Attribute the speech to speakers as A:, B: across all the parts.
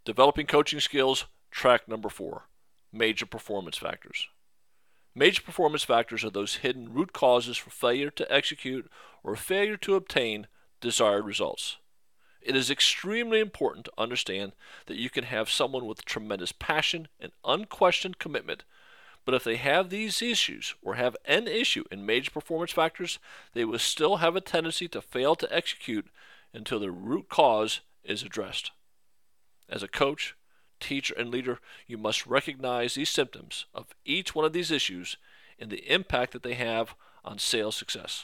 A: Developing coaching skills, track number 4, major performance factors. Major performance factors are those hidden root causes for failure to execute or failure to obtain desired results. It is extremely important to understand that you can have someone with tremendous passion and unquestioned commitment, but if they have these issues or have an issue in major performance factors, they will still have a tendency to fail to execute until the root cause is addressed. As a coach, teacher, and leader, you must recognize these symptoms of each one of these issues and the impact that they have on sales success.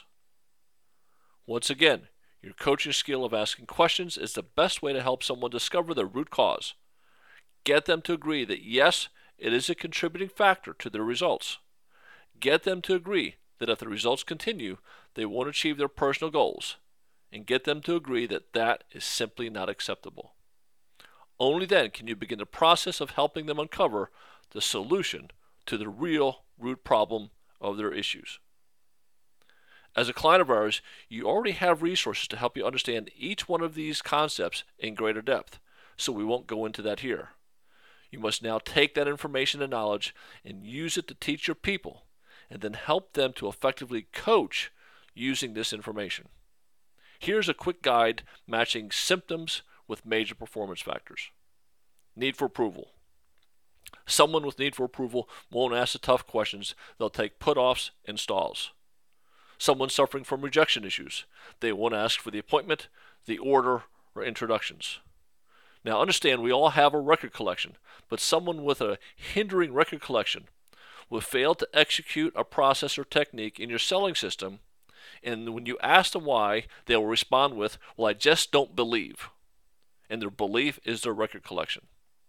A: Once again, your coaching skill of asking questions is the best way to help someone discover the root cause. Get them to agree that yes, it is a contributing factor to their results. Get them to agree that if the results continue, they won't achieve their personal goals. And get them to agree that that is simply not acceptable. Only then can you begin the process of helping them uncover the solution to the real root problem of their issues. As a client of ours, you already have resources to help you understand each one of these concepts in greater depth, so we won't go into that here. You must now take that information and knowledge and use it to teach your people, and then help them to effectively coach using this information. Here's a quick guide matching symptoms with major performance factors. Need for approval. Someone with need for approval won't ask the tough questions. They'll take put-offs and stalls. Someone suffering from rejection issues. They won't ask for the appointment, the order, or introductions. Now understand, we all have a record collection, but someone with a hindering record collection will fail to execute a process or technique in your selling system, and when you ask them why, they will respond with, well, I just don't believe. And their belief is their record collection.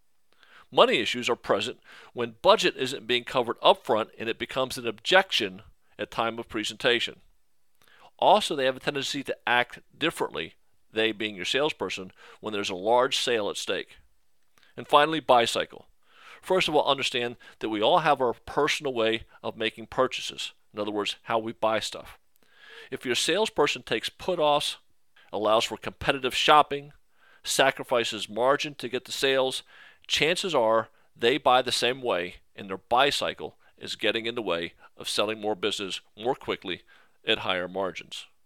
A: Money issues are present when budget isn't being covered up front and it becomes an objection at time of presentation. Also, they have a tendency to act differently, they being your salesperson, when there's a large sale at stake. And finally, buy cycle. First of all, understand that we all have our personal way of making purchases. In other words, how we buy stuff. If your salesperson takes put-offs, allows for competitive shopping, sacrifices margin to get the sales, chances are they buy the same way, and their buy cycle is getting in the way of selling more business more quickly at higher margins.